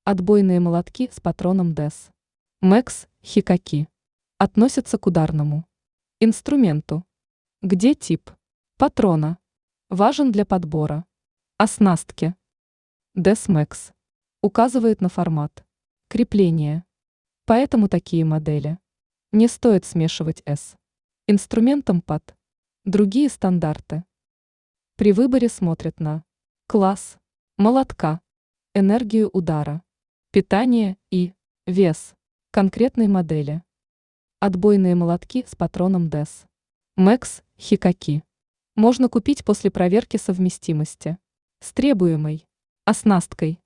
Отбойные молотки с патроном ДЭС. МЭКС Хикаки. Относятся к ударному инструменту, где тип патрона важен для подбора оснастки. ДЭС МЭКС указывает на формат крепления, поэтому такие модели не стоит смешивать с инструментом под другие стандарты. При выборе смотрят на класс молотка, энергию удара, питание и вес конкретной модели. Отбойные молотки с патроном ДЭС МЭКС Хикаки можно купить после проверки совместимости с требуемой оснасткой.